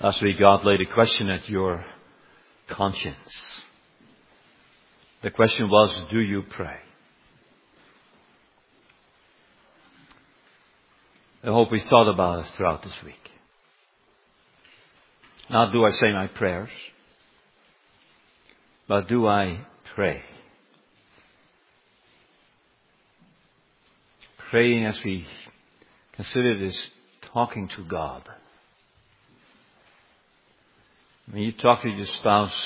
Last week, God laid a question at your conscience. The question was, do you pray? I hope we thought about it throughout this week. Not do I say my prayers, but do I pray? Praying, as we consider this, talking to God. When you talk to your spouse,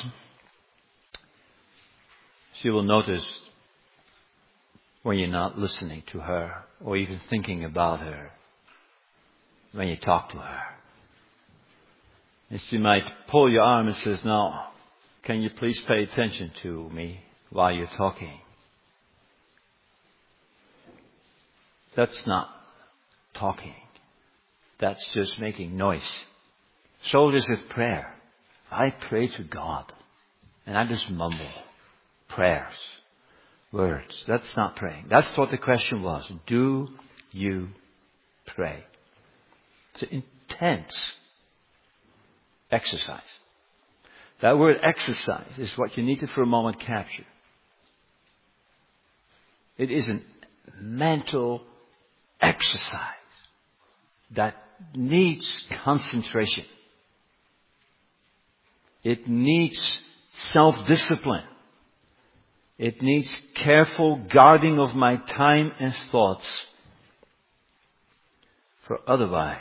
she will notice when you're not listening to her or even thinking about her when you talk to her. And she might pull your arm and says, "Now, can you please pay attention to me while you're talking?" That's not talking. That's just making noise. So it is with prayer. I pray to God and I just mumble prayers, words. That's not praying. That's what the question was. Do you pray? It's an intense exercise. That word exercise is what you need to for a moment capture. It is a mental exercise that needs concentration. It needs self-discipline. It needs careful guarding of my time and thoughts. For otherwise,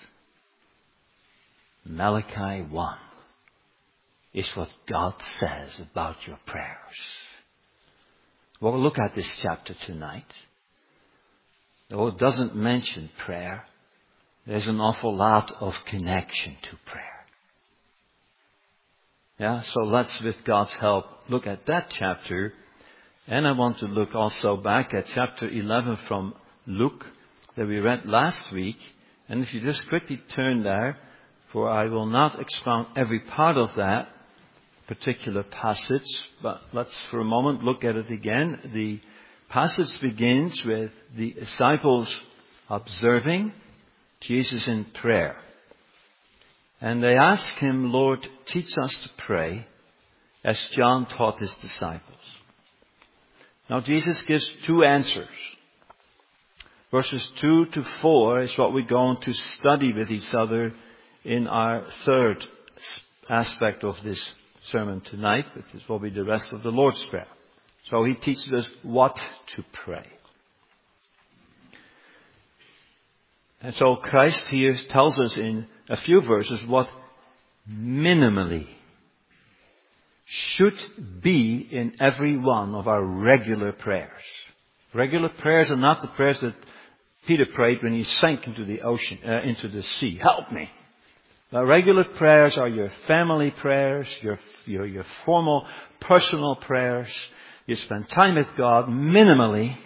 Malachi 1 is what God says about your prayers. We'll look at this chapter tonight. Though it doesn't mention prayer, there's an awful lot of connection to prayer. Yeah, so let's, with God's help, look at that chapter. And I want to look also back at chapter 11 from Luke that we read last week. And if you just quickly turn there, for I will not expound every part of that particular passage, but let's for a moment look at it again. The passage begins with the disciples observing Jesus in prayer. And they ask him, "Lord, teach us to pray as John taught his disciples." Now Jesus gives two answers. Verses 2 to 4 is what we're going to study with each other in our third aspect of this sermon tonight, which will be the rest of the Lord's Prayer. So he teaches us what to pray. And so Christ here tells us in a few verses what minimally should be in every one of our regular prayers. Regular prayers are not the prayers that Peter prayed when he sank into the ocean, into the sea. Help me. Now, regular prayers are your family prayers, your formal personal prayers. You spend time with God. Minimally,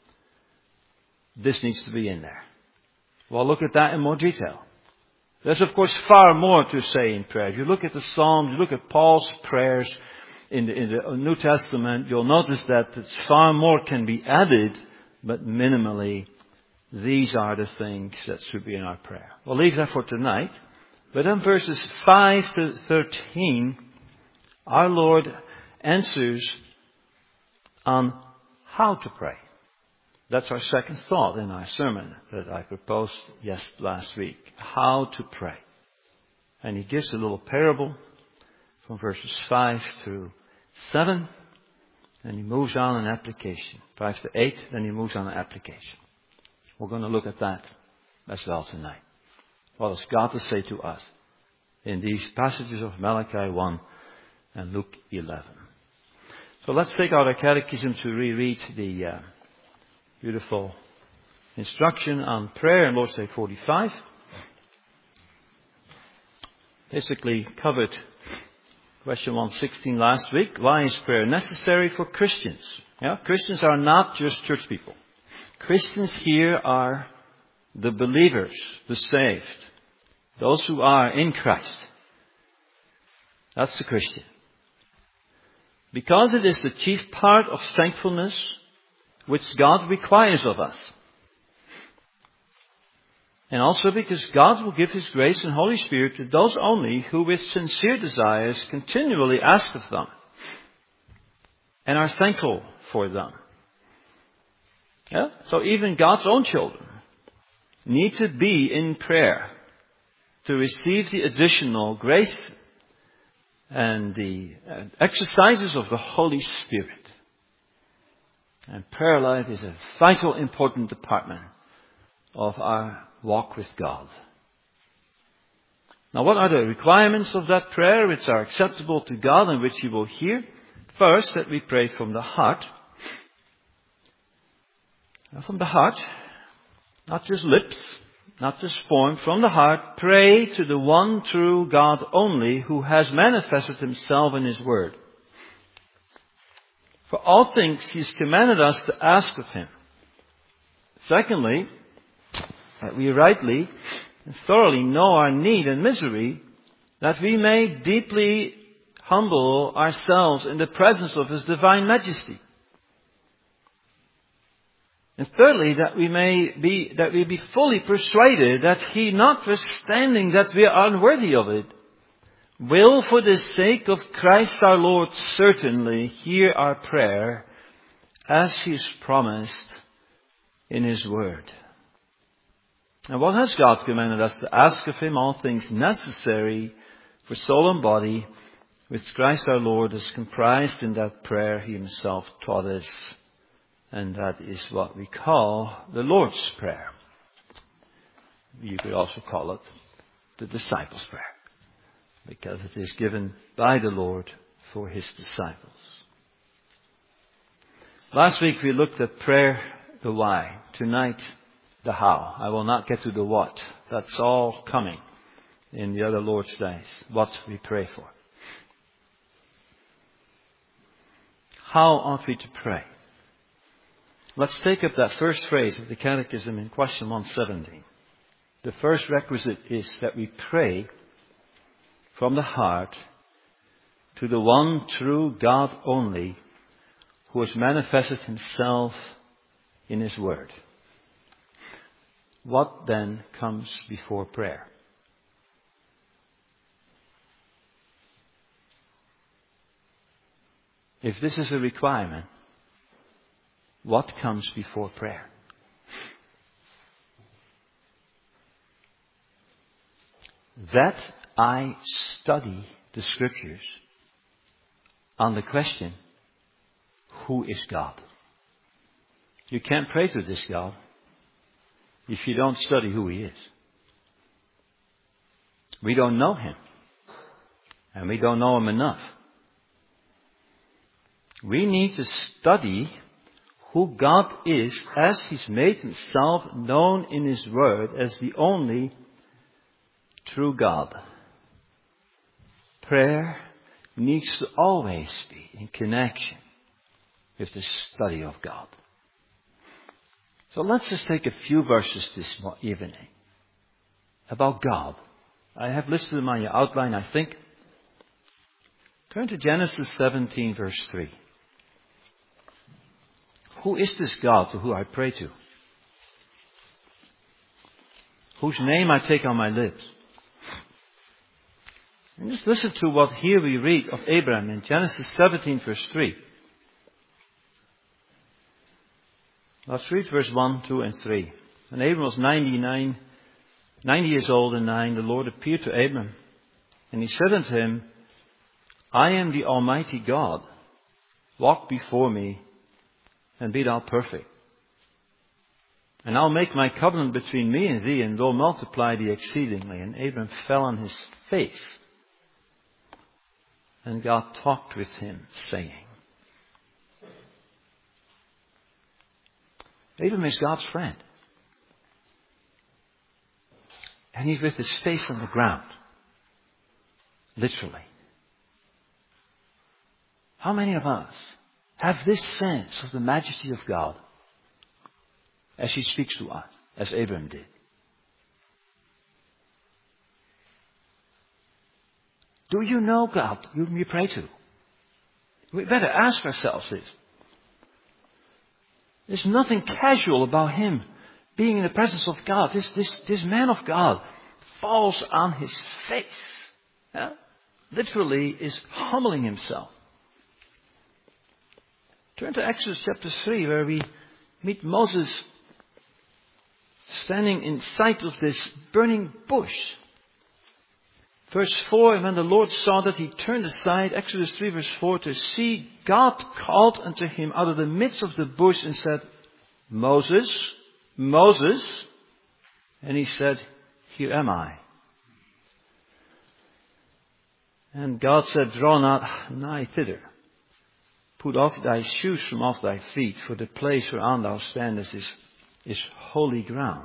this needs to be in there. We'll look at that in more detail. There's, of course, far more to say in prayer. If you look at the Psalms, you look at Paul's prayers in the New Testament, you'll notice that far more can be added, but minimally, these are the things that should be in our prayer. We'll leave that for tonight. But in verses 5 to 13, our Lord answers on how to pray. That's our second thought in our sermon that I proposed last week. How to pray. And he gives a little parable from verses 5 through 7. And he moves on an application. 5 to 8, then he moves on an application. We're going to look at that as well tonight. What has God to say to us in these passages of Malachi 1 and Luke 11? So let's take out our catechism to reread the beautiful instruction on prayer in Lord's Day 45. Basically covered question 116 last week. Why is prayer necessary for Christians? Yeah, Christians are not just church people. Christians here are the believers, the saved, those who are in Christ. That's the Christian. Because it is the chief part of thankfulness which God requires of us. And also because God will give His grace and Holy Spirit to those only who with sincere desires continually ask of them and are thankful for them. Yeah? So even God's own children need to be in prayer to receive the additional grace and the exercises of the Holy Spirit. And prayer life is a vital, important department of our walk with God. Now, what are the requirements of that prayer which are acceptable to God and which He will hear? First, that we pray from the heart. Now, from the heart, not just lips, not just form, from the heart, pray to the one true God only who has manifested Himself in His Word. For all things He's commanded us to ask of Him. Secondly, that we rightly and thoroughly know our need and misery, that we may deeply humble ourselves in the presence of His divine majesty. And thirdly, that we be fully persuaded that He, notwithstanding that we are unworthy of it, will, for the sake of Christ our Lord, certainly hear our prayer as He has promised in His Word. And what has God commanded us to ask of Him? All things necessary for soul and body, which Christ our Lord is comprised in that prayer He Himself taught us. And that is what we call the Lord's Prayer. You could also call it the Disciples' Prayer, because it is given by the Lord for His disciples. Last week we looked at prayer, the why. Tonight, the how. I will not get to the what. That's all coming in the other Lord's days. What we pray for. How ought we to pray? Let's take up that first phrase of the Catechism in question 117. The first requisite is that we pray from the heart to the one true God only, who has manifested Himself in His Word. What then comes before prayer? If this is a requirement, what comes before prayer? That I study the Scriptures on the question, who is God? You can't pray to this God if you don't study who He is. We don't know Him. And we don't know Him enough. We need to study who God is as He's made Himself known in His Word as the only true God. Prayer needs to always be in connection with the study of God. So let's just take a few verses this evening about God. I have listed them on your outline, I think. Turn to Genesis 17, verse 3. Who is this God to whom I pray to? Whose name I take on my lips? And just listen to what here we read of Abraham in Genesis 17, verse 3. Let's read verse 1, 2, and 3. When Abraham was 90 years old and 9, the Lord appeared to Abraham. And He said unto him, I am the Almighty God. Walk before me and be thou perfect. And I'll make my covenant between me and thee, and will multiply thee exceedingly. And Abraham fell on his face. And God talked with him, saying. Abraham is God's friend. And he's with his face on the ground. Literally. How many of us have this sense of the majesty of God as He speaks to us, as Abraham did? Do you know God whom you pray to? We better ask ourselves this. There's nothing casual about Him being in the presence of God. This man of God falls on his face. Yeah? Literally is humbling himself. Turn to Exodus chapter 3, where we meet Moses standing in sight of this burning bush. Verse 4, and when the Lord saw that, he turned aside, Exodus 3 verse 4, to see, God called unto him out of the midst of the bush and said, Moses, Moses. And he said, Here am I. And God said, Draw not nigh thither. Put off thy shoes from off thy feet, for the place whereon thou standest is holy ground.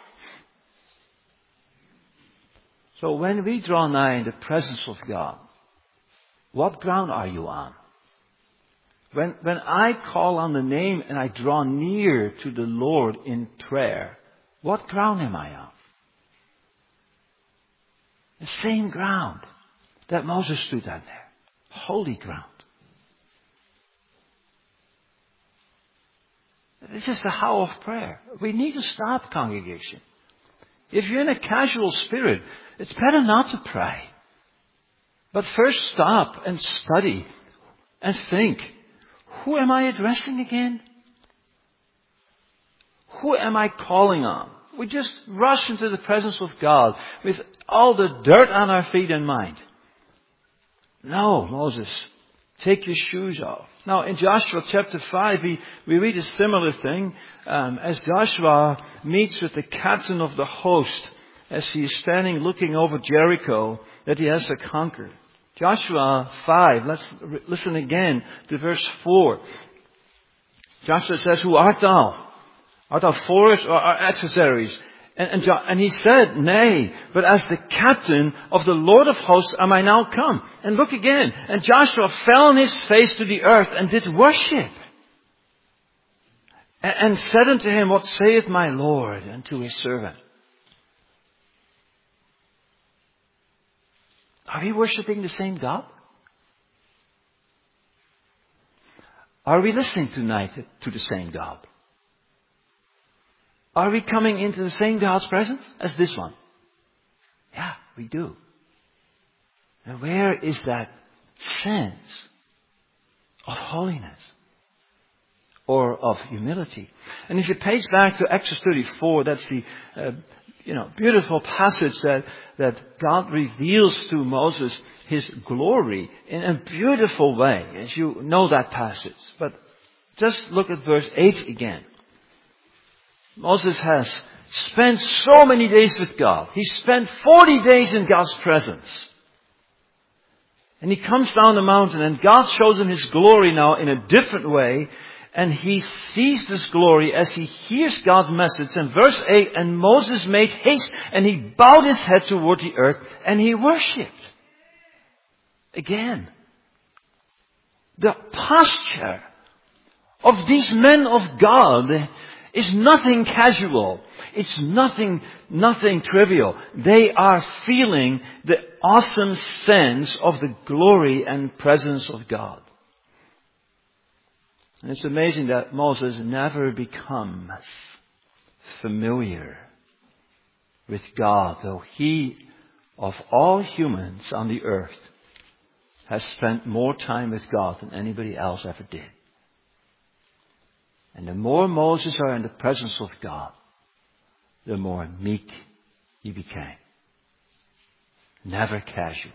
So when we draw nigh in the presence of God, what ground are you on? When I call on the name and I draw near to the Lord in prayer, what ground am I on? The same ground that Moses stood on there. Holy ground. This is the how of prayer. We need to stop, congregation. If you're in a casual spirit, it's better not to pray. But first stop and study and think, who am I addressing again? Who am I calling on? We just rush into the presence of God with all the dirt on our feet and mind. No, Moses, take your shoes off. Now, in Joshua chapter 5, we read a similar thing as Joshua meets with the captain of the host as he is standing looking over Jericho that he has to conquer. Joshua 5, let's listen again to verse 4. Joshua says, Who art thou? Art thou for us or our adversaries? And he said, Nay, but as the captain of the Lord of hosts am I now come. And look again. And Joshua fell on his face to the earth and did worship. And said unto him, What saith my Lord unto his servant? Are we worshipping the same God? Are we listening tonight to the same God? Are we coming into the same God's presence as this one? Yeah, we do. And where is that sense of holiness or of humility? And if you page back to Exodus 34, that's the beautiful passage that God reveals to Moses His glory in a beautiful way, as you know that passage. But just look at verse 8 again. Moses has spent so many days with God. He spent 40 days in God's presence. And he comes down the mountain and God shows him His glory now in a different way. And he sees this glory as he hears God's message. And verse 8, and Moses made haste and he bowed his head toward the earth and he worshipped. Again, the posture of these men of God is nothing casual. It's nothing trivial. They are feeling the awesome sense of the glory and presence of God. And it's amazing that Moses never becomes familiar with God, though he, of all humans on the earth, has spent more time with God than anybody else ever did. And the more Moses are in the presence of God, the more meek he became. Never casual.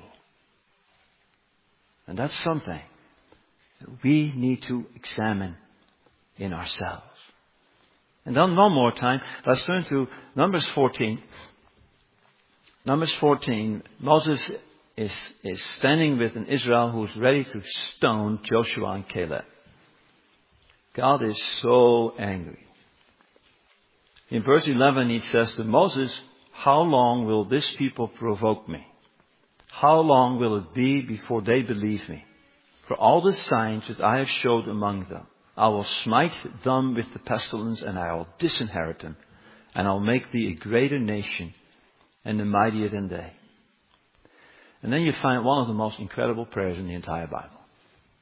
And that's something that we need to examine in ourselves. And then one more time, let's turn to Numbers 14. Numbers 14, Moses is standing with an Israel who is ready to stone Joshua and Caleb. God is so angry. In verse 11 he says to Moses, How long will this people provoke me? How long will it be before they believe me? For all the signs that I have showed among them, I will smite them with the pestilence and I will disinherit them. And I'll make thee a greater nation and a mightier than they. And then you find one of the most incredible prayers in the entire Bible.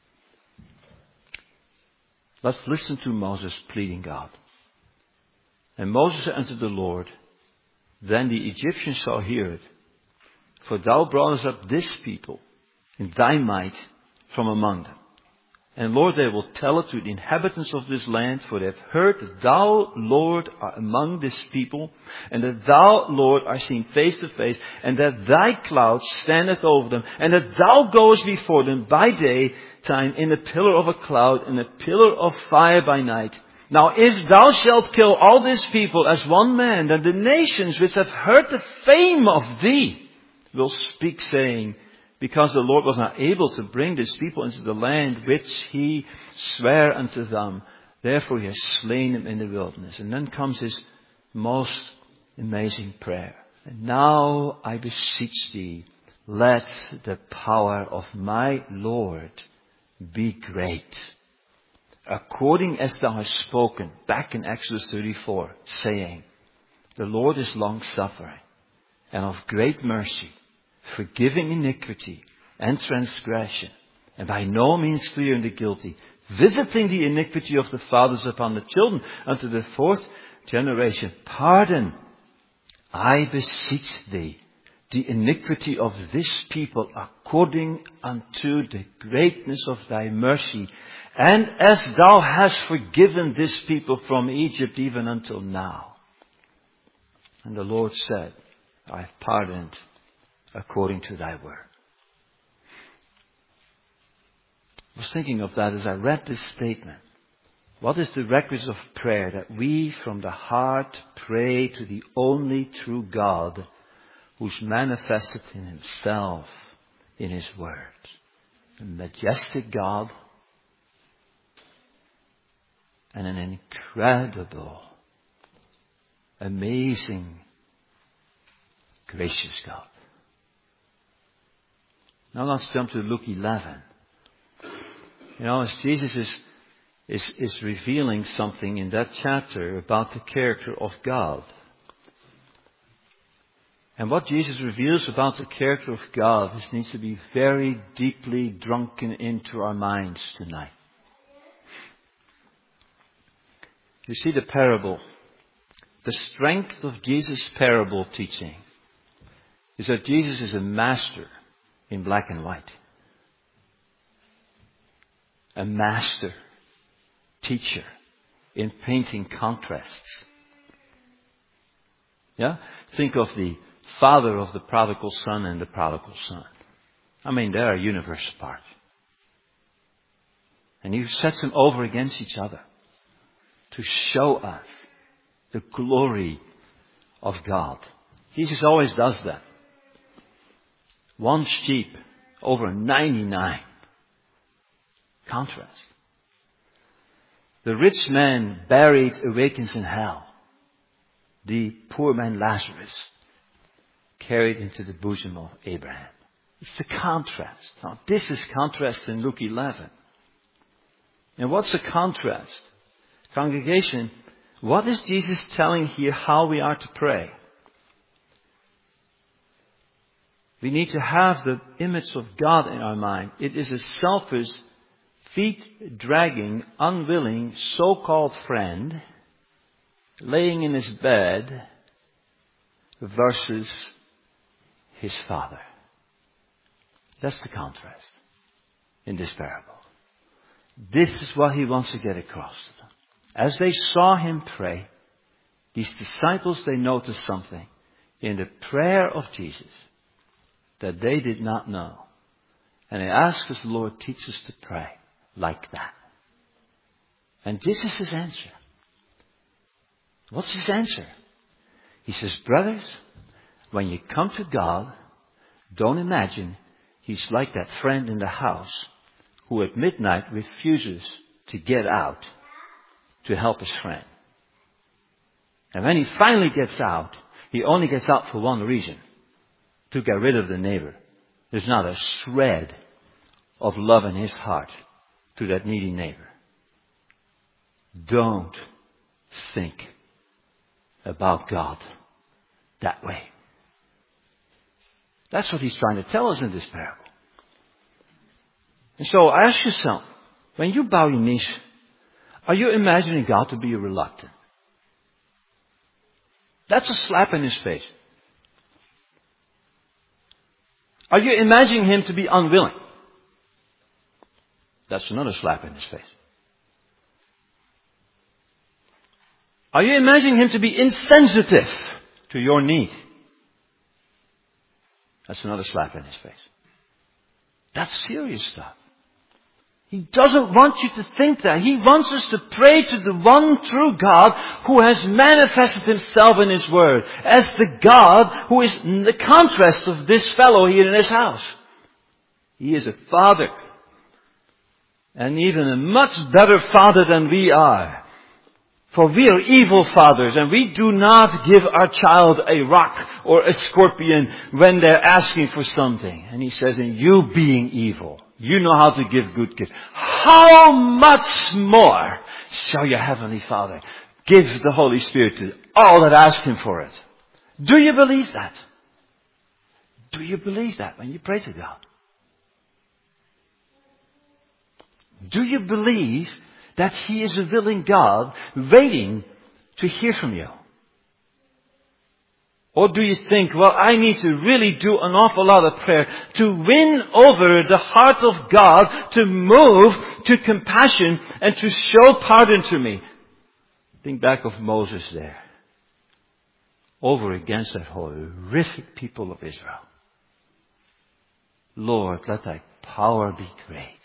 Let's listen to Moses pleading God. And Moses said unto the Lord, then the Egyptians shall hear it. For thou broughtest up this people in thy might from among them. And Lord, they will tell it to the inhabitants of this land, for they have heard that thou, Lord, art among this people, and that thou, Lord, art seen face to face, and that thy cloud standeth over them, and that thou goest before them by day time in a pillar of a cloud and a pillar of fire by night. Now if thou shalt kill all this people as one man, then the nations which have heard the fame of thee will speak, saying, because the Lord was not able to bring this people into the land which he sware unto them, therefore he has slain them in the wilderness. And then comes his most amazing prayer. And now I beseech thee, let the power of my Lord be great, according as thou hast spoken, back in Exodus 34, saying, the Lord is long-suffering and of great mercy, forgiving iniquity and transgression, and by no means clearing the guilty, visiting the iniquity of the fathers upon the children unto the fourth generation. Pardon, I beseech thee, the iniquity of this people according unto the greatness of thy mercy, and as thou hast forgiven this people from Egypt even until now. And the Lord said, I have pardoned according to thy word. I was thinking of that as I read this statement. What is the requisite of prayer? That we from the heart pray to the only true God, who's manifested in himself in his word. A majestic God and an incredible, amazing, gracious God. Now let's jump to Luke 11. You know, as Jesus is revealing something in that chapter about the character of God. And what Jesus reveals about the character of God, this needs to be very deeply drunken into our minds tonight. You see the parable. The strength of Jesus' parable teaching is that Jesus is a master in black and white. A master teacher in painting contrasts. Yeah? Think of the father of the prodigal son and the prodigal son. I mean, they are a universe apart. And he sets them over against each other to show us the glory of God. Jesus always does that. One sheep over 99. Contrast. The rich man buried awakens in hell. The poor man Lazarus carried into the bosom of Abraham. It's the contrast. Now, this is contrast in Luke 11. And what's the contrast? Congregation, what is Jesus telling here how we are to pray? We need to have the image of God in our mind. It is a selfish, feet-dragging, unwilling, so-called friend laying in his bed versus his father. That's the contrast in this parable. This is what he wants to get across to them. As they saw him pray, these disciples, they noticed something in the prayer of Jesus that they did not know. And they asked us, Lord, teach us to pray like that. And this is his answer. What's his answer? He says, brothers, when you come to God, don't imagine he's like that friend in the house who at midnight refuses to get out to help his friend. And when he finally gets out, he only gets out for one reason: to get rid of the neighbor. There's not a shred of love in his heart to that needy neighbor. Don't think about God that way. That's what he's trying to tell us in this parable. And so ask yourself, when you bow your knees, are you imagining God to be reluctant? That's a slap in his face. Are you imagining him to be unwilling? That's another slap in his face. Are you imagining him to be insensitive to your need? That's another slap in his face. That's serious stuff. He doesn't want you to think that. He wants us to pray to the one true God who has manifested himself in his word as the God who is the contrast of this fellow here in his house. He is a father. And even a much better father than we are. For we are evil fathers, and we do not give our child a rock or a scorpion when they're asking for something. And he says, and you being evil, you know how to give good gifts. How much more shall your heavenly Father give the Holy Spirit to all that ask him for it? Do you believe that? Do you believe that when you pray to God? Do you believe that he is a willing God waiting to hear from you? Or do you think, well, I need to really do an awful lot of prayer to win over the heart of God, to move to compassion and to show pardon to me? Think back of Moses there. Over against that horrific people of Israel. Lord, let thy power be great.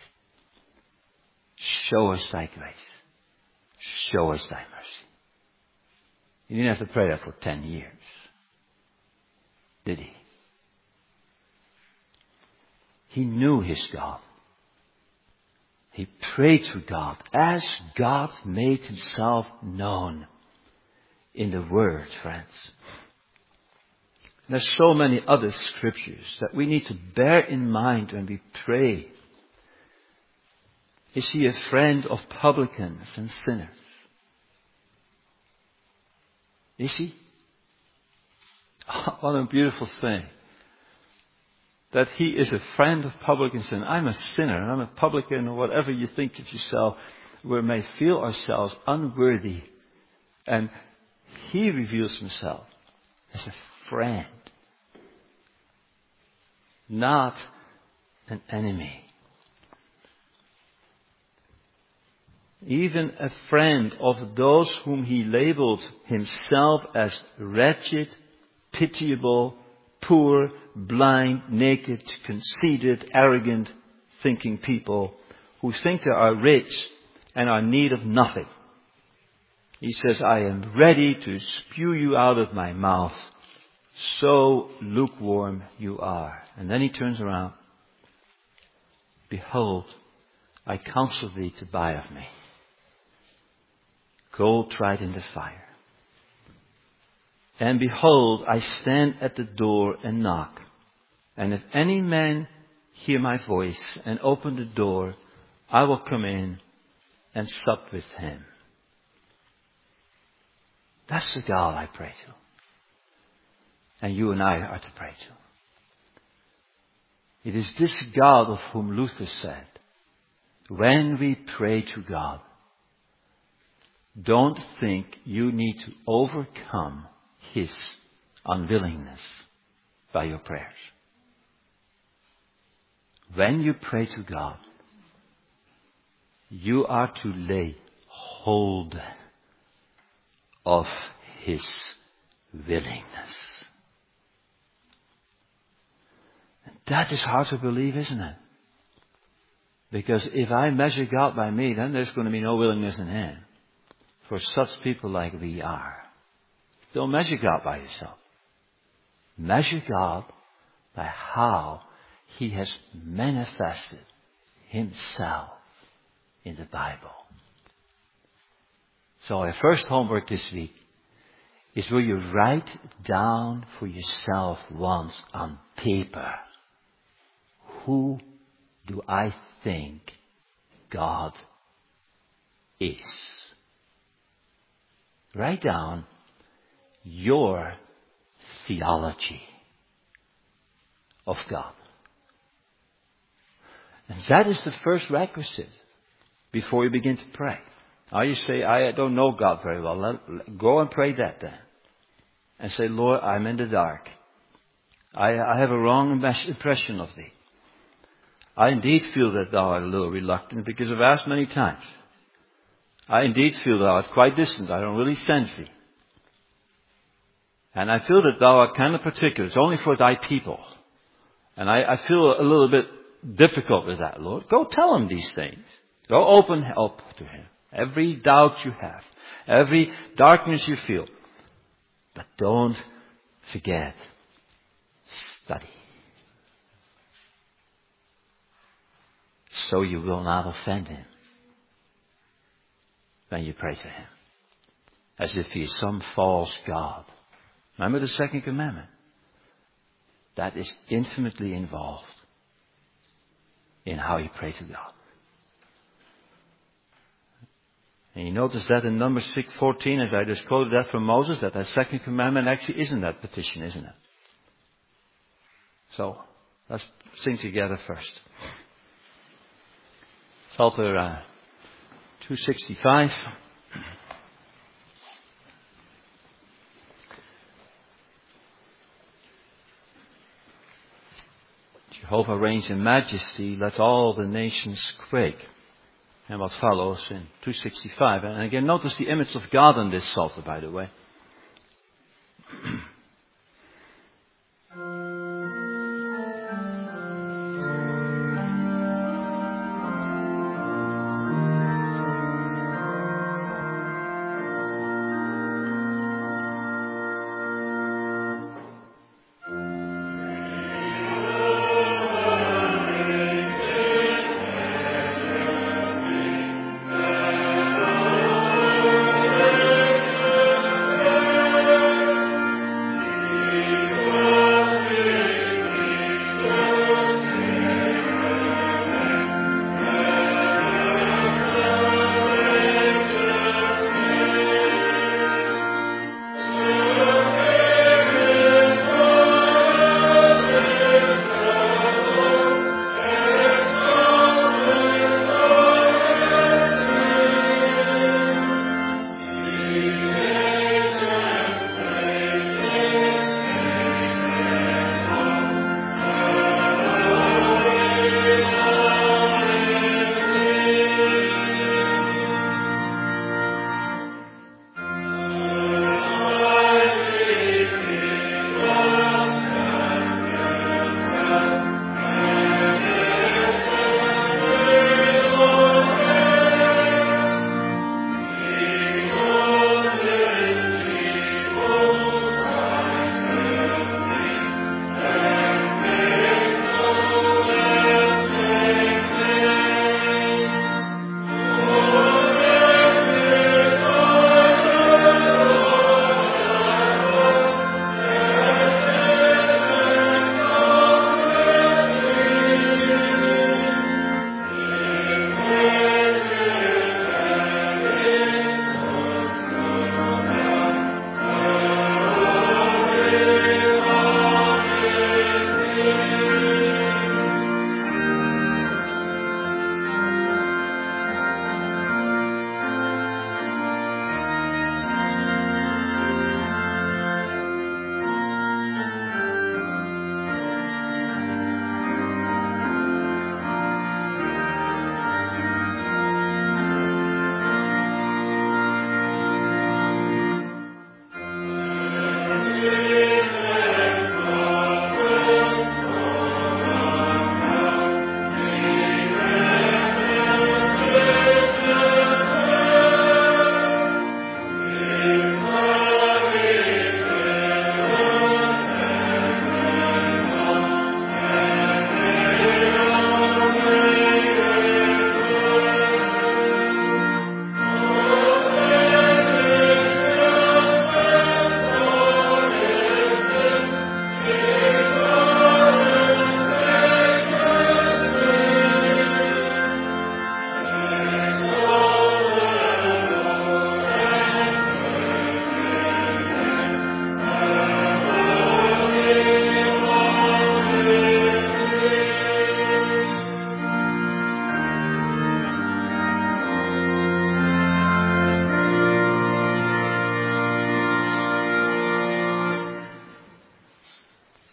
Show us thy grace. Show us thy mercy. He didn't have to pray that for 10 years. Did he? He knew his God. He prayed to God as God made himself known in the Word, friends. There's so many other scriptures that we need to bear in mind when we pray. Is he a friend of publicans and sinners? Is he? What a beautiful thing. That he is a friend of publicans and I'm a sinner, I'm a publican, or whatever you think of yourself, we may feel ourselves unworthy. And he reveals himself as a friend, not an enemy. Even a friend of those whom he labeled himself as wretched, pitiable, poor, blind, naked, conceited, arrogant, thinking people who think they are rich and are in need of nothing. He says, I am ready to spew you out of my mouth. So lukewarm you are. And then he turns around. Behold, I counsel thee to buy of me gold tried in the fire. And behold, I stand at the door and knock. And if any man hear my voice and open the door, I will come in and sup with him. That's the God I pray to. And you and I are to pray to. It is this God of whom Luther said, when we pray to God, don't think you need to overcome his unwillingness by your prayers. When you pray to God, you are to lay hold of his willingness. And that is hard to believe, isn't it? Because if I measure God by me, then there's going to be no willingness in him. For such people like we are. Don't measure God by yourself. Measure God by how he has manifested himself in the Bible. So our first homework this week is will you write down for yourself once on paper, who do I think God is? Write down your theology of God. And that is the first requisite before you begin to pray. Now you say, I don't know God very well. Go and pray that then. and say, Lord, I'm in the dark. I have a wrong impression of thee. I indeed feel that thou art a little reluctant because I've asked many times. I indeed feel thou art quite distant. I don't really sense thee. And I feel that thou art kind of particular. It's only for thy people. And I feel a little bit difficult with that, Lord. Go tell him these things. Go open help to him. Every doubt you have. Every darkness you feel. But don't forget. Study. So you will not offend him when you pray to him. As if he is some false god. Remember the second commandment? That is intimately involved in how you pray to God. And you notice that in Numbers 6:14, as I just quoted that from Moses, that second commandment actually isn't that petition, isn't it? So, let's sing together first. Psalter 265. Jehovah reigns in majesty, let all the nations quake. And what follows in 265. And again, notice the image of God in this psalter, by the way.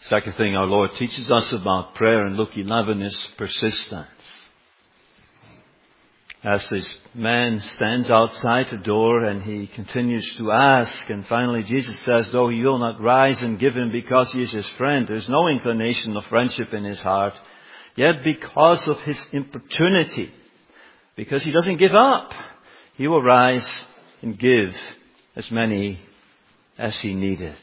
Second thing our Lord teaches us about prayer in Luke 11 is persistence. As this man stands outside the door and he continues to ask, and finally Jesus says, though he will not rise and give him because he is his friend, there is no inclination of friendship in his heart, yet because of his importunity, because he doesn't give up, he will rise and give as many as he needed.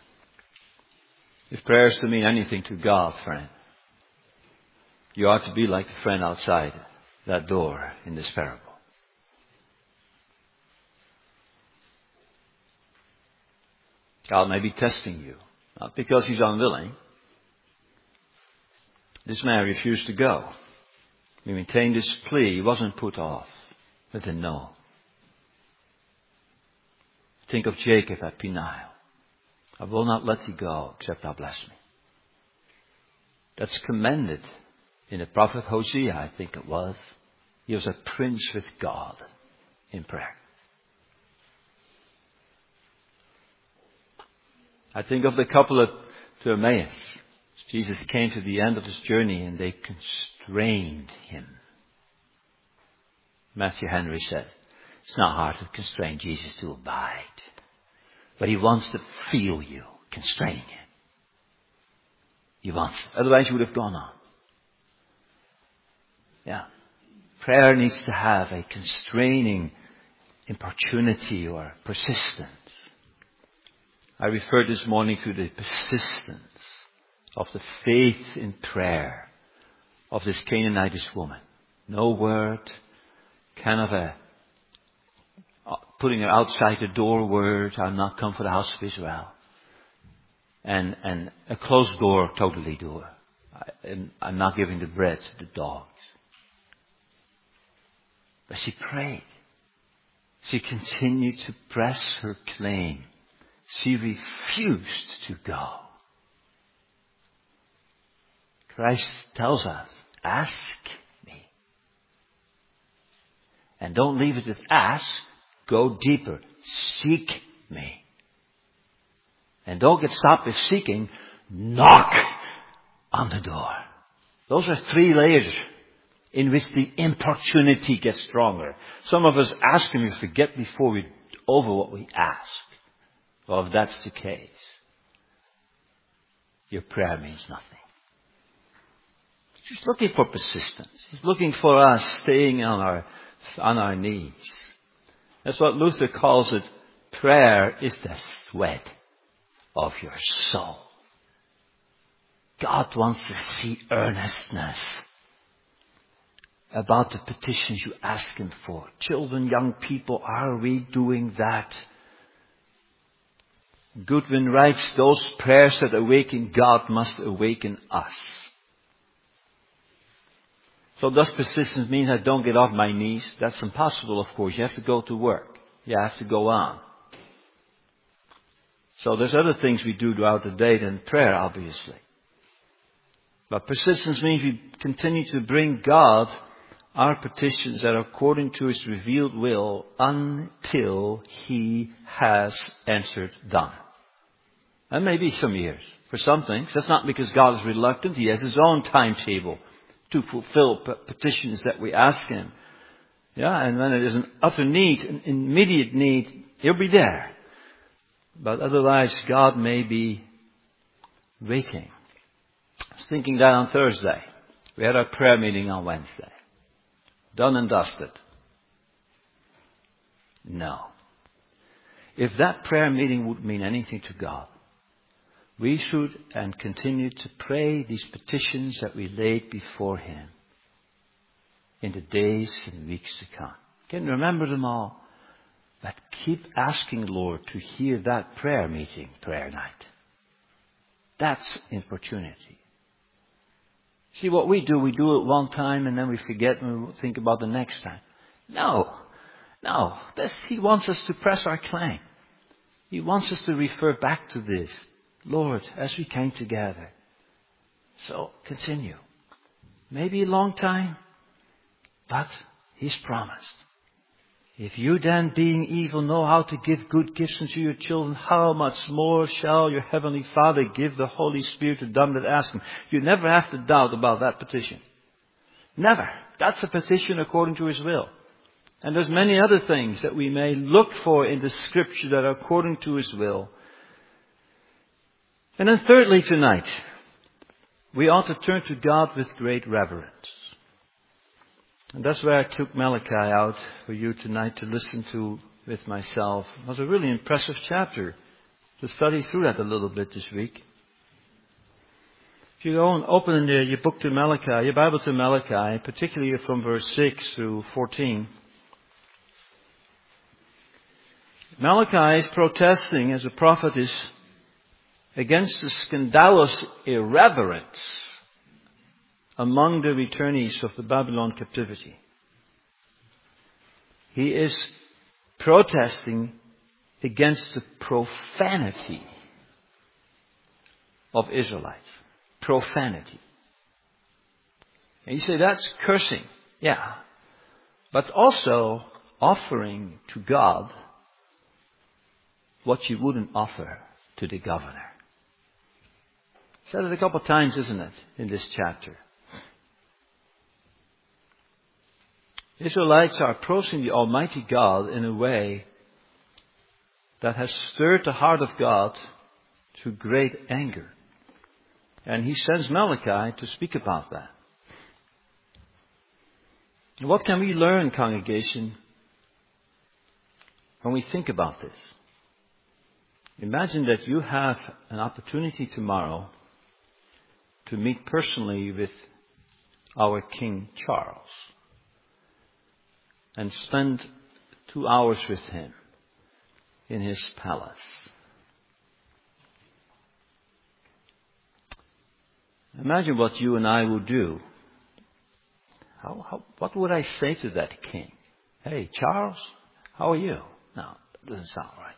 If prayer is to mean anything to God, friend, you ought to be like the friend outside that door in this parable. God may be testing you, not because he's unwilling. This man refused to go. He maintained his plea. He wasn't put off with a no. Think of Jacob at Peniel. I will not let you go except thou bless me. That's commended in the prophet Hosea, I think it was. He was a prince with God in prayer. I think of the couple to Emmaus. Jesus came to the end of his journey and they constrained him. Matthew Henry says, it's not hard to constrain Jesus to abide. But he wants to feel you constraining him. He wants it. Otherwise you would have gone on. Yeah. Prayer needs to have a constraining importunity or persistence. I referred this morning to the persistence of the faith in prayer of this Canaanitish woman. No word, kind of a putting her outside the door word, I'll not come for the house of Israel. And a closed door, totally door. I'm not giving the bread to the dogs. But she prayed. She continued to press her claim. She refused to go. Christ tells us, ask me. And don't leave it with ask. Go deeper. Seek me. And don't get stopped with seeking. Knock on the door. Those are 3 layers in which the importunity gets stronger. Some of us ask and we forget before we over what we ask. Well, if that's the case, your prayer means nothing. He's looking for persistence. He's looking for us staying on our knees. That's what Luther calls it. Prayer is the sweat of your soul. God wants to see earnestness about the petitions you ask him for. Children, young people, are we doing that? Goodwin writes, those prayers that awaken God must awaken us. So does persistence mean I don't get off my knees? That's impossible, of course. You have to go to work. You have to go on. So there's other things we do throughout the day than prayer, obviously. But persistence means we continue to bring God our petitions that are according to his revealed will until he has answered them. And maybe some years. For some things, that's not because God is reluctant. He has his own timetable to fulfill petitions that we ask him. Yeah, and when it is an utter need, an immediate need, he'll be there. But otherwise, God may be waiting. I was thinking that on Thursday. We had our prayer meeting on Wednesday. Done and dusted. No. If that prayer meeting would mean anything to God, we should and continue to pray these petitions that we laid before him in the days and weeks to come. Can't remember them all, but keep asking Lord to hear that prayer meeting, prayer night. That's importunity. See, what we do it one time and then we forget and we think about the next time. No. He wants us to press our claim. He wants us to refer back to this. Lord, as we came together. So, continue. Maybe a long time, but he's promised. If you then, being evil, know how to give good gifts unto your children, how much more shall your heavenly Father give the Holy Spirit to them that ask Him? You never have to doubt about that petition. Never. That's a petition according to His will. And there's many other things that we may look for in the Scripture that are according to His will. And then thirdly tonight, we ought to turn to God with great reverence. And that's where I took Malachi out for you tonight to listen to with myself. It was a really impressive chapter to study through that a little bit this week. If you go and open your book to Malachi, your Bible to Malachi, particularly from verse 6 through 14. Malachi is protesting, as a prophet is, against the scandalous irreverence among the returnees of the Babylon captivity. He is protesting against the profanity of Israelites. Profanity. And you say, that's cursing. Yeah. But also offering to God what you wouldn't offer to the governor. Said it a couple of times, isn't it, in this chapter? Israelites are approaching the Almighty God in a way that has stirred the heart of God to great anger. And He sends Malachi to speak about that. What can we learn, congregation, when we think about this? Imagine that you have an opportunity tomorrow to meet personally with our King Charles and spend 2 hours with him in his palace. Imagine what you and I would do. What would I say to that king? Hey, Charles, how are you? No, that doesn't sound right.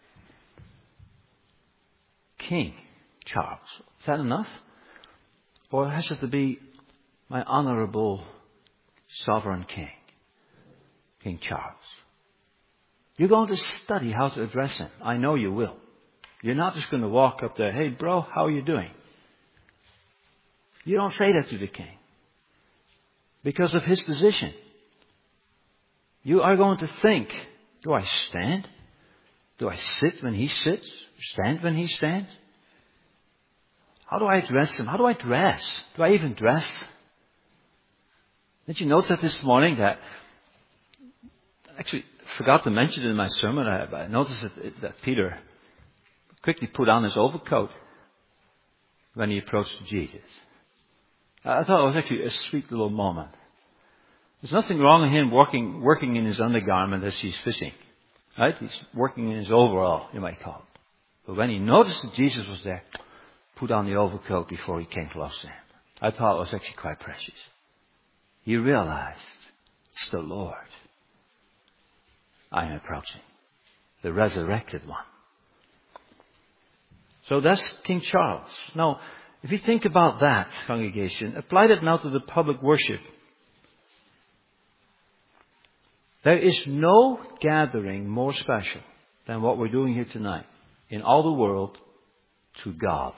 King Charles, is that enough? Or has it to be my honorable sovereign king, King Charles? You're going to study how to address him. I know you will. You're not just going to walk up there, hey bro, how are you doing? You don't say that to the king. Because of his position. You are going to think, do I stand? Do I sit when he sits? Stand when he stands? How do I address him? How do I dress? Do I even dress? Did you notice that this morning that I actually forgot to mention it in my sermon. I noticed that Peter quickly put on his overcoat when he approached Jesus. I thought it was actually a sweet little moment. There's nothing wrong with him working in his undergarment as he's fishing. Right? He's working in his overall, you might call it. But when he noticed that Jesus was there, put on the overcoat before he came close to him. I thought it was actually quite precious. He realized it's the Lord I am approaching. The resurrected one. So that's King Charles. Now, if you think about that, congregation, apply that now to the public worship. There is no gathering more special than what we're doing here tonight in all the world to God.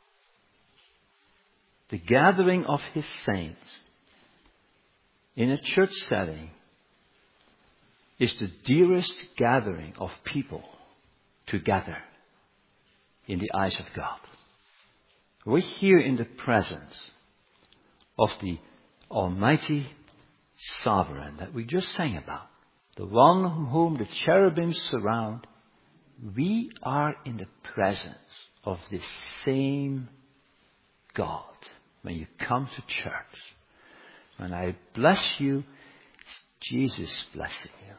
The gathering of His saints in a church setting is the dearest gathering of people together in the eyes of God. We're here in the presence of the Almighty Sovereign that we just sang about. The one whom the cherubims surround. We are in the presence of this same God. When you come to church, when I bless you, it's Jesus blessing you.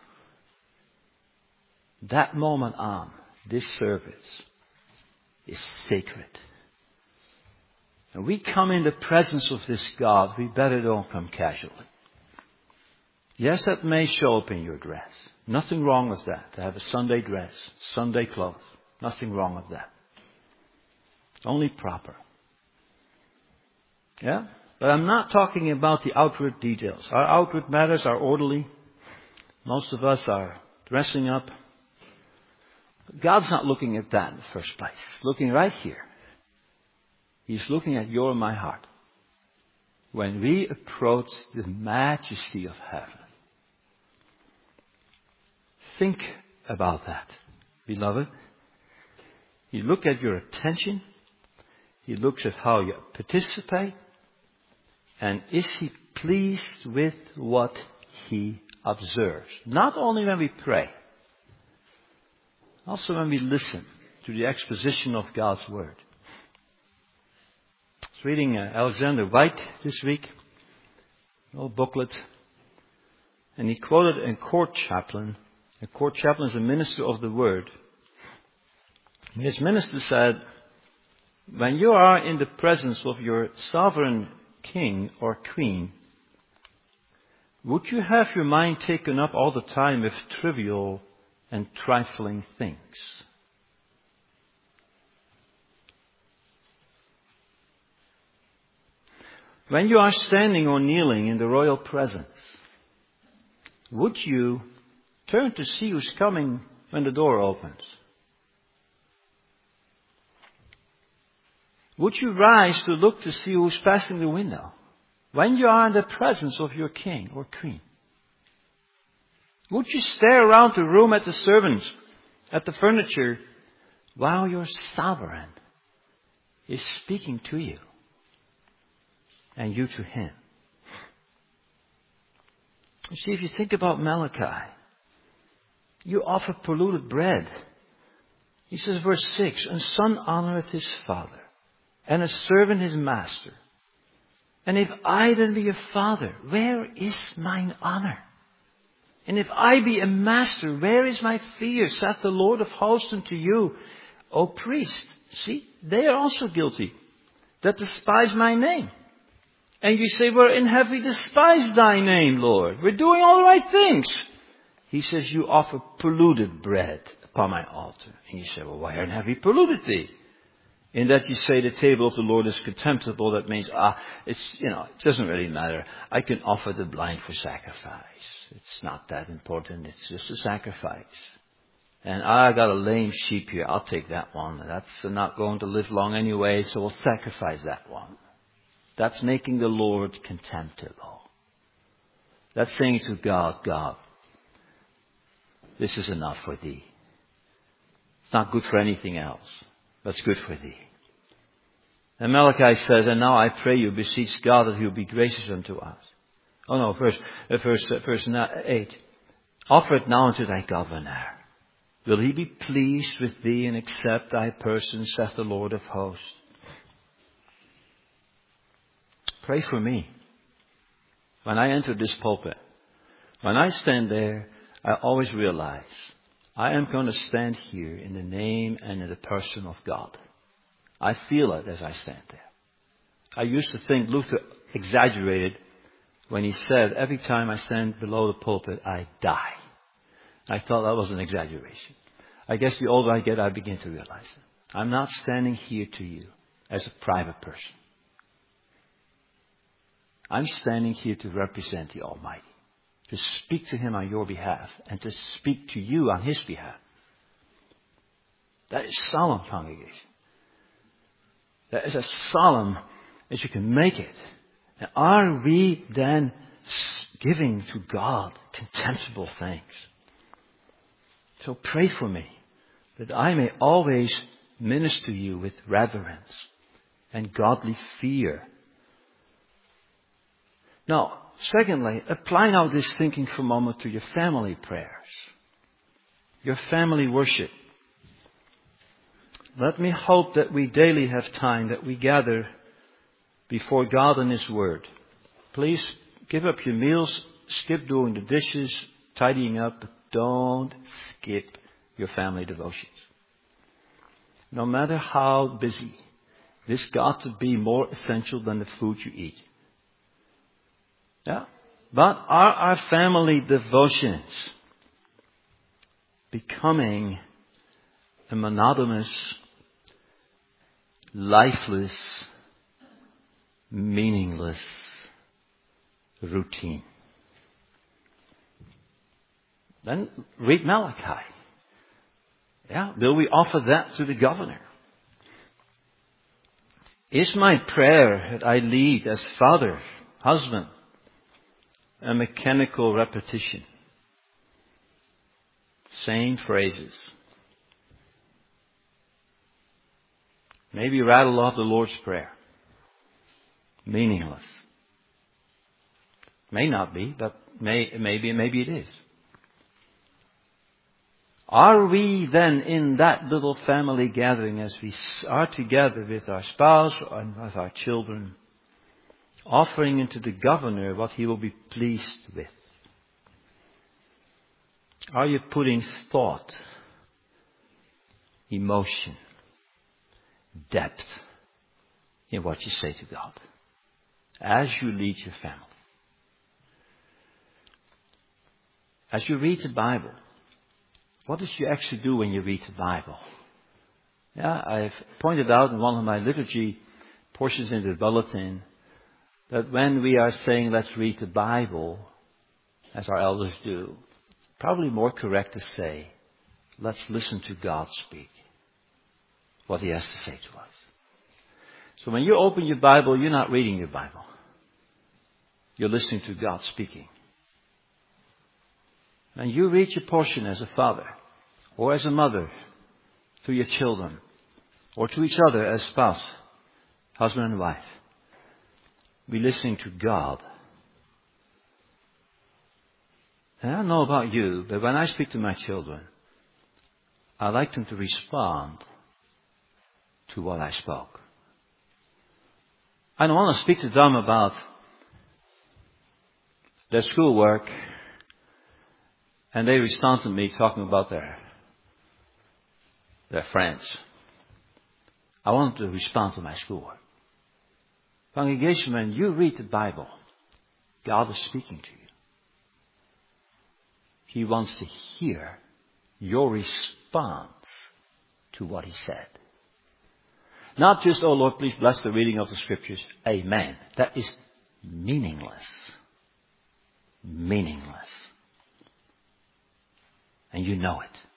That moment on, this service is sacred. And we come in the presence of this God, we better don't come casually. Yes, that may show up in your dress. Nothing wrong with that. To have a Sunday dress, Sunday clothes. Nothing wrong with that. It's only proper. Yeah? But I'm not talking about the outward details. Our outward matters are orderly. Most of us are dressing up. God's not looking at that in the first place. He's looking right here. He's looking at your and my heart. When we approach the majesty of heaven. Think about that, beloved. He looks at your attention. He looks at how you participate. And is He pleased with what He observes? Not only when we pray. Also when we listen to the exposition of God's Word. I was reading Alexander White this week. An old booklet. And he quoted a court chaplain. A court chaplain is a minister of the Word. His minister said, when you are in the presence of your sovereign king or queen, would you have your mind taken up all the time with trivial and trifling things? When you are standing or kneeling in the royal presence, would you turn to see who's coming when the door opens? Would you rise to look to see who's passing the window when you are in the presence of your king or queen? Would you stare around the room at the servants, at the furniture, while your sovereign is speaking to you and you to him? You see, if you think about Malachi, you offer polluted bread. He says, verse 6, a son honoreth his father, and a servant his master. And if I then be a father, where is mine honor? And if I be a master, where is my fear? Saith the Lord of hosts unto you, O priest. See, they are also guilty, that despise my name. And you say, wherein have we despised thy name, Lord? We're doing all the right things. He says, you offer polluted bread upon my altar. And you say, well, wherein have we polluted thee? In that you say the table of the Lord is contemptible, that means, it doesn't really matter. I can offer the blind for sacrifice. It's not that important. It's just a sacrifice. And I got a lame sheep here. I'll take that one. That's not going to live long anyway, so we'll sacrifice that one. That's making the Lord contemptible. That's saying to God, God, this is enough for thee. It's not good for anything else, but it's good for thee. And Malachi says, and now I pray you, beseech God that he will be gracious unto us. Oh no, verse 8. Offer it now unto thy governor. Will he be pleased with thee and accept thy person, saith the Lord of hosts. Pray for me. When I enter this pulpit, when I stand there, I always realize I am going to stand here in the name and in the person of God. I feel it as I stand there. I used to think Luther exaggerated when he said, every time I stand below the pulpit, I die. I thought that was an exaggeration. I guess the older I get, I begin to realize it. I'm not standing here to you as a private person. I'm standing here to represent the Almighty, to speak to Him on your behalf, and to speak to you on His behalf. That is solemn, congregation. That is as solemn as you can make it. And are we then giving to God contemptible things? So pray for me, that I may always minister to you with reverence and godly fear. Now, secondly, apply now this thinking for a moment to your family prayers, your family worship. Let me hope that we daily have time that we gather before God and His Word. Please give up your meals, skip doing the dishes, tidying up, but don't skip your family devotions. No matter how busy, this got to be more essential than the food you eat. Yeah. But are our family devotions becoming a monotonous, lifeless, meaningless routine? Then read Malachi. Yeah, will we offer that to the governor? Is my prayer that I lead as father, husband, a mechanical repetition? Same phrases. Maybe rattle off the Lord's Prayer. Meaningless. May not be, but maybe it is. Are we then in that little family gathering as we are together with our spouse and with our children, offering into the governor what he will be pleased with? Are you putting thought, emotion, depth in what you say to God as you lead your family? As you read the Bible, what did you actually do when you read the Bible? Yeah, I've pointed out in one of my liturgy portions in the bulletin that when we are saying let's read the Bible, as our elders do, it's probably more correct to say let's listen to God speak what He has to say to us. So when you open your Bible, you're not reading your Bible. You're listening to God speaking. And you read your portion as a father or as a mother to your children or to each other as spouse, husband and wife. Be listening to God. And I don't know about you, but when I speak to my children, I like them to respond to what I spoke. I don't want to speak to them about their schoolwork and they respond to me talking about their friends. I want them to respond to my schoolwork. Congregation, when you read the Bible, God is speaking to you. He wants to hear your response to what He said. Not just, oh Lord, please bless the reading of the Scriptures. Amen. That is meaningless. Meaningless. And you know it.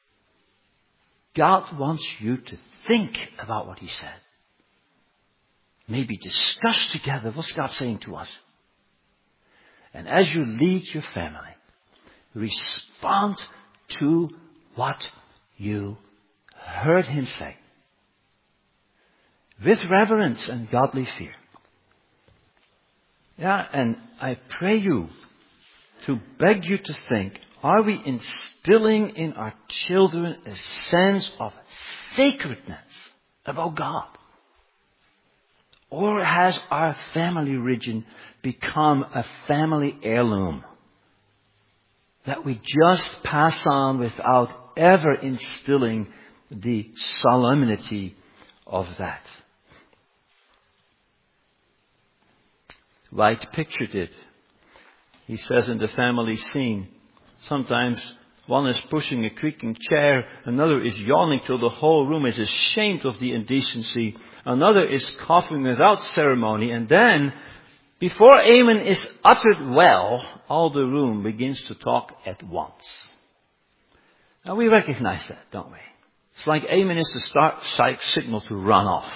God wants you to think about what He said. Maybe discuss together what's God saying to us. And as you lead your family, respond to what you heard Him say. With reverence and godly fear. Yeah, and I pray you to beg you to think, are we instilling in our children a sense of sacredness about God? Or has our family religion become a family heirloom that we just pass on without ever instilling the solemnity of that? White pictured it. He says in the family scene, sometimes one is pushing a creaking chair, another is yawning till the whole room is ashamed of the indecency, another is coughing without ceremony, and then, before amen is uttered well, all the room begins to talk at once. Now we recognize that, don't we? It's like amen is the start signal to run off.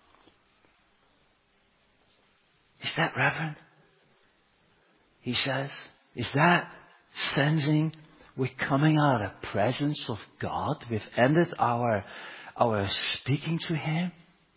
Is that reverent? He says, is that sensing we're coming out of the presence of God? We've ended our speaking to Him?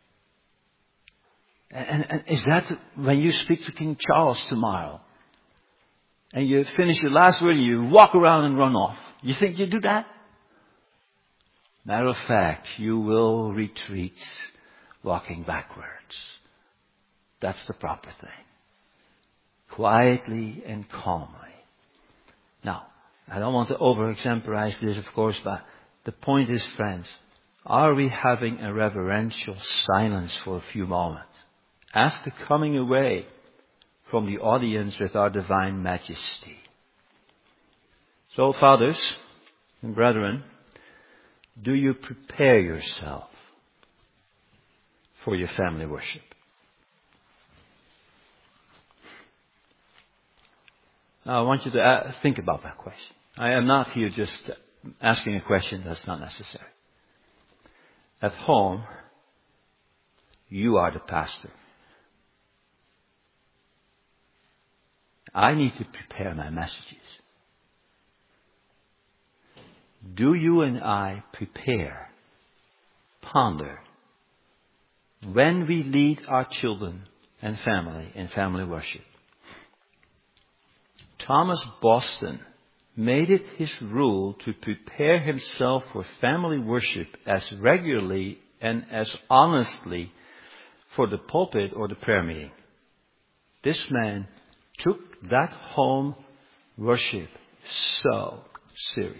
And is that when you speak to King Charles tomorrow and you finish the last word and you walk around and run off? You think you do that? Matter of fact, you will retreat walking backwards. That's the proper thing. Quietly and calmly. Now, I don't want to over-exemplarize this, of course, but the point is, friends, are we having a reverential silence for a few moments after coming away from the audience with our divine majesty? So, fathers and brethren, do you prepare yourself for your family worship? Now, I want you to think about that question. I am not here just asking a question that's not necessary. At home, you are the pastor. I need to prepare my messages. Do you and I prepare, ponder, when we lead our children and family in family worship? Thomas Boston made it his rule to prepare himself for family worship as regularly and as honestly for the pulpit or the prayer meeting. This man took that home worship so serious.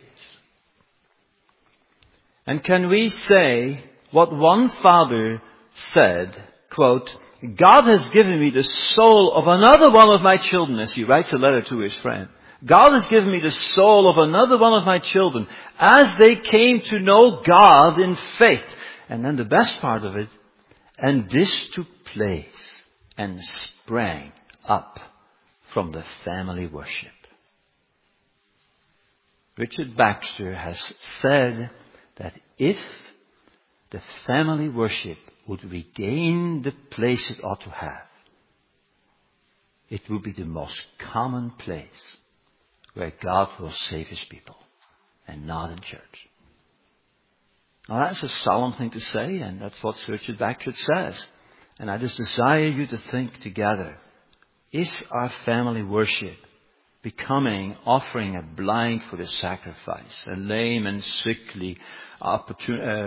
And can we say what one father said, quote, God has given me the soul of another one of my children, as he writes a letter to his friend. God has given me the soul of another one of my children as they came to know God in faith. And then the best part of it, and this took place and sprang up from the family worship. Richard Baxter has said that if the family worship would regain the place it ought to have, it would be the most common place where God will save his people, and not in church. Now that's a solemn thing to say, and that's what Richard Baxter says. And I just desire you to think together. Is our family worship offering a blind for the sacrifice, a lame and sickly what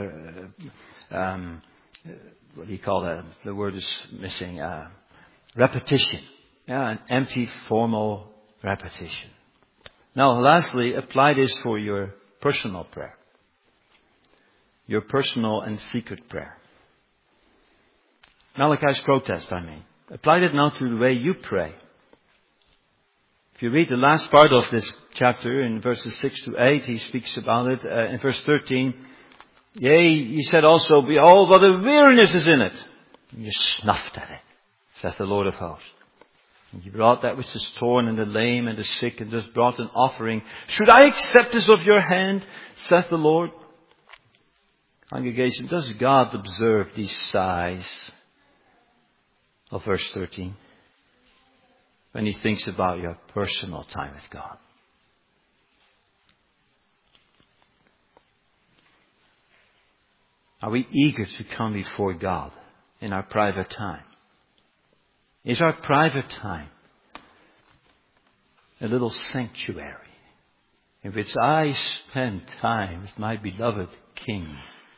do you call that? The word is missing. Repetition. Yeah, an empty formal repetition. Now, lastly, apply this for your personal prayer. Your personal and secret prayer. Malachi's protest, I mean. Apply it now to the way you pray. If you read the last part of this chapter in verses 6 to 8, he speaks about it. In verse 13, yea, he said also, behold, what a weariness is in it. And you snuffed at it, says the Lord of hosts. And you brought that which is torn and the lame and the sick and just brought an offering. Should I accept this of your hand, saith the Lord? Congregation, does God observe these sighs of verse 13 when he thinks about your personal time with God? Are we eager to come before God in our private time? Is our private time a little sanctuary in which I spend time with my beloved King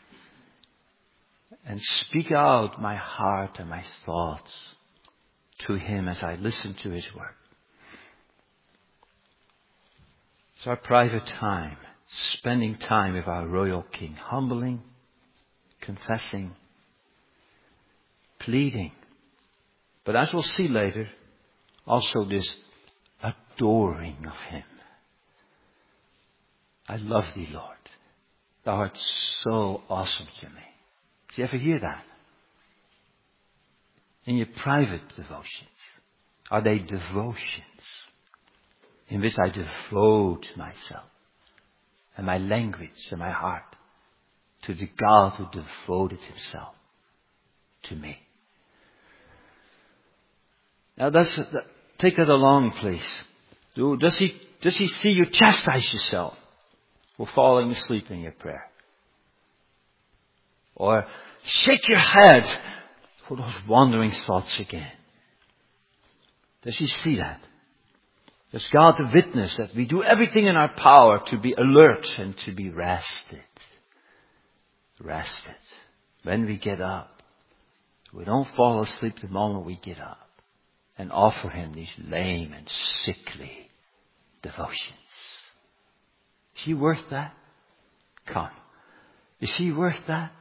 and speak out my heart and my thoughts to him as I listen to his word? It's our private time, spending time with our royal King, humbling, confessing, pleading. But as we'll see later, also this adoring of him. I love thee, Lord. Thou art so awesome to me. Did you ever hear that? In your private devotions. Are they devotions in which I devote myself and my language and my heart to the God who devoted himself to me? Now take that along, please. Does he see you chastise yourself for falling asleep in your prayer? Or shake your head for those wandering thoughts again? Does he see that? Does God witness that we do everything in our power to be alert and to be rested? Rested. When we get up, we don't fall asleep the moment we get up. And offer him these lame and sickly devotions. Is he worth that? Come. Is he worth that?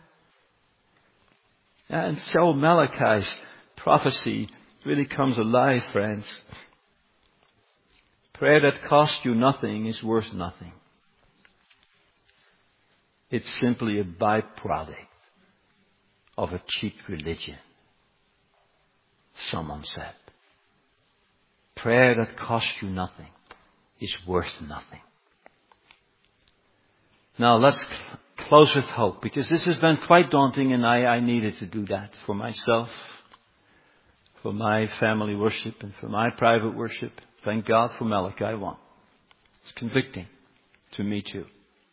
And so Malachi's prophecy really comes alive, friends. Prayer that costs you nothing is worth nothing. It's simply a byproduct of a cheap religion, someone said. Prayer that costs you nothing is worth nothing. Now let's close with hope, because this has been quite daunting, and I needed to do that for myself, for my family worship, and for my private worship. Thank God for Malachi 1. It's convicting to me too.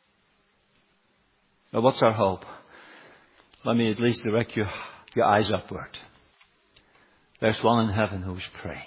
Now what's our hope? Let me at least direct your eyes upward. There's one in heaven who is praying.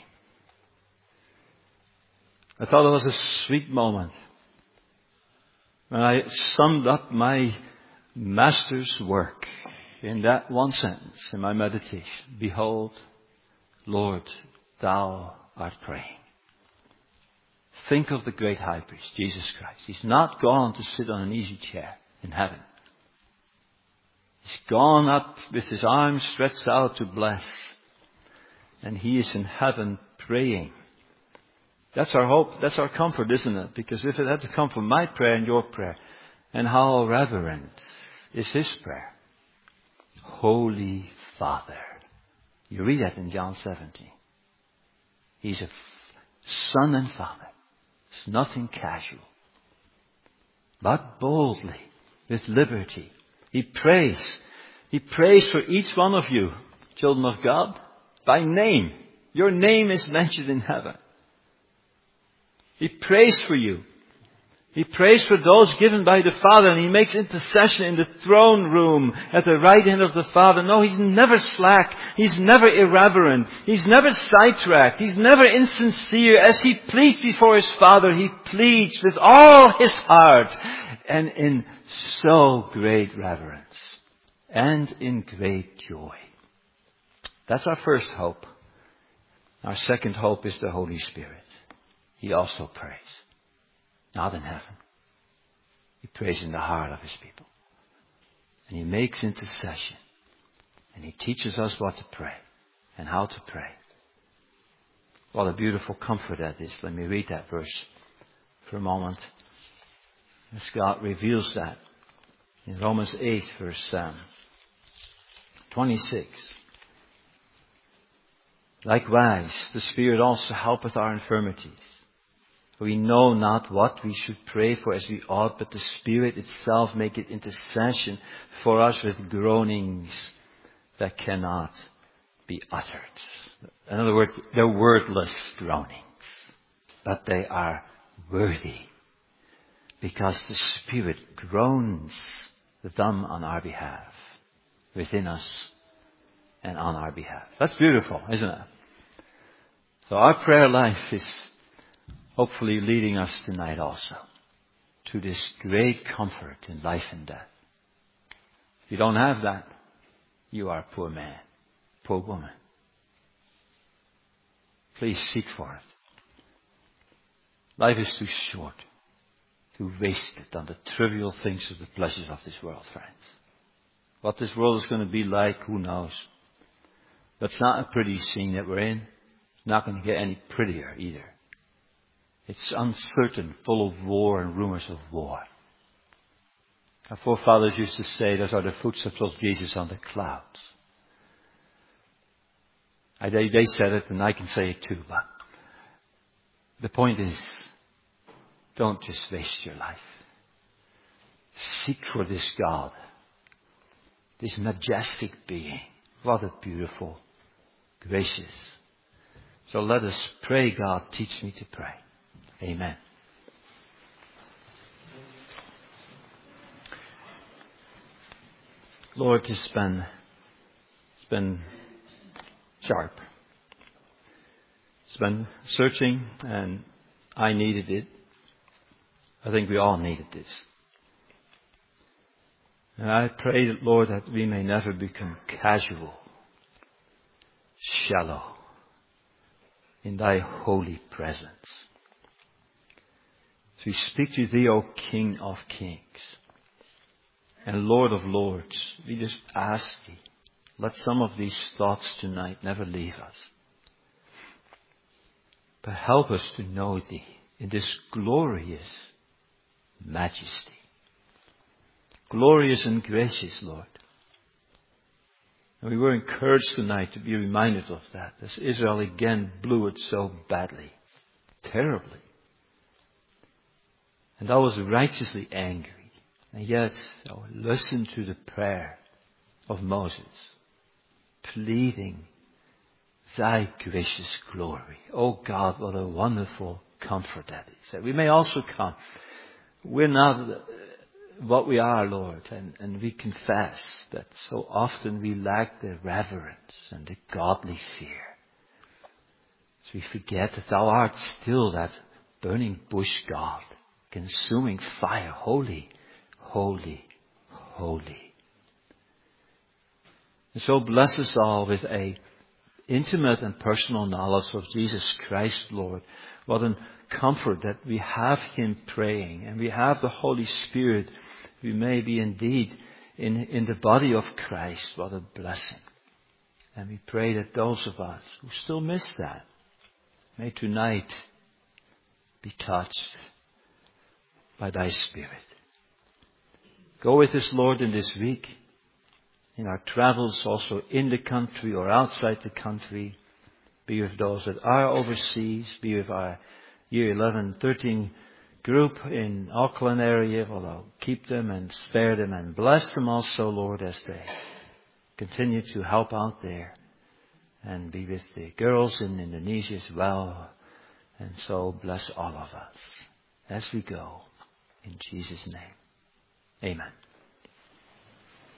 I thought it was a sweet moment when I summed up my master's work in that one sentence in my meditation. Behold, Lord, thou art praying. Think of the great high priest, Jesus Christ. He's not gone to sit on an easy chair in heaven. He's gone up with his arms stretched out to bless. And he is in heaven praying. That's our hope. That's our comfort, isn't it? Because if it had to come from my prayer and your prayer, and how reverent is his prayer. Holy Father. You read that in John 17. He's a son and father. It's nothing casual. But boldly, with liberty, he prays. He prays for each one of you, children of God, by name. Your name is mentioned in heaven. He prays for you. He prays for those given by the Father, and he makes intercession in the throne room at the right hand of the Father. No, he's never slack. He's never irreverent. He's never sidetracked. He's never insincere. As he pleads before his Father, he pleads with all his heart and in so great reverence and in great joy. That's our first hope. Our second hope is the Holy Spirit. He also prays. Not in heaven. He prays in the heart of his people. And he makes intercession. And he teaches us what to pray and how to pray. What a beautiful comfort that is. Let me read that verse for a moment. As God reveals that in Romans 8 verse 26. Likewise, the Spirit also helpeth our infirmities. We know not what we should pray for as we ought, but the Spirit itself maketh intercession for us with groanings that cannot be uttered. In other words, they're wordless groanings, but they are worthy, because the Spirit groans them on our behalf, within us and on our behalf. That's beautiful, isn't it? So our prayer life is hopefully leading us tonight also to this great comfort in life and death. If you don't have that, you are a poor man, poor woman. Please seek for it. Life is too short to waste it on the trivial things of the pleasures of this world, friends. What this world is going to be like, who knows? But it's not a pretty scene that we're in. It's not going to get any prettier either. It's uncertain, full of war and rumors of war. Our forefathers used to say, those are the footsteps of Jesus on the clouds. They said it, and I can say it too, but the point is, don't just waste your life. Seek for this God, this majestic being. What a beautiful, gracious. So let us pray, God, teach me to pray. Amen. Lord, it's been sharp. It's been searching, and I needed it. I think we all needed this. And I pray, Lord, that we may never become casual, shallow in thy holy presence. So we speak to thee, O King of Kings and Lord of Lords. We just ask thee, let some of these thoughts tonight never leave us. But help us to know thee in this glorious majesty. Glorious and gracious, Lord. And we were encouraged tonight to be reminded of that, as Israel again blew it so badly, terribly. And I was righteously angry. And yet, listen to the prayer of Moses, pleading thy gracious glory. Oh God, what a wonderful comfort that is. That we may also come. We're not what we are, Lord, and we confess that so often we lack the reverence and the godly fear. So we forget that thou art still that burning bush God, consuming fire, holy, holy, holy. And so bless us all with a intimate and personal knowledge of Jesus Christ, Lord. What a comfort that we have Him praying and we have the Holy Spirit. We may be indeed in the body of Christ. What a blessing. And we pray that those of us who still miss that may tonight be touched by Thy Spirit. Go with us, Lord, in this week, in our travels also in the country or outside the country. Be with those that are overseas. Be with our year 11, 13 group in Auckland area. Well, keep them and spare them and bless them also, Lord, as they continue to help out there. And be with the girls in Indonesia as well. And so bless all of us as we go. In Jesus' name. Amen.